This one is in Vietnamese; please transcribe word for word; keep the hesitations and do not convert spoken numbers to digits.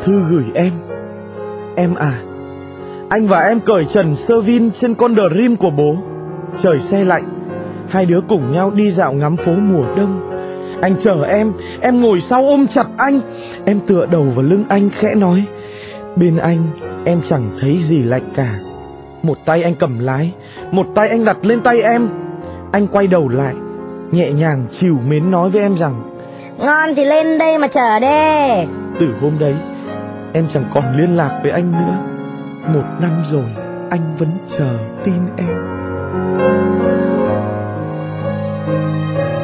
thư gửi em. Em à, anh và em cởi trần sơ vin trên con Dream của bố. Trời se lạnh, hai đứa cùng nhau đi dạo ngắm phố mùa đông. Anh chờ em, em ngồi sau ôm chặt anh. Em tựa đầu vào lưng anh khẽ nói, bên anh em chẳng thấy gì lạnh cả. Một tay anh cầm lái, một tay anh đặt lên tay em. Anh quay đầu lại, nhẹ nhàng trìu mến nói với em rằng, ngon thì lên đây mà chờ đi. từ hôm đấy em chẳng còn liên lạc với anh nữa. Một năm rồi anh vẫn chờ tin em.